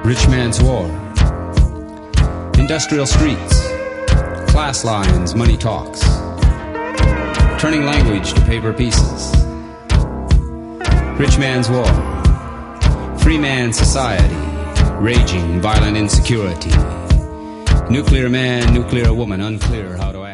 Rich man's war. Industrial streets. Class lines, money talks. Turning language to paper pieces. Rich man's war. Free man society. Raging violent insecurity. Nuclear man, nuclear woman, unclear how to act.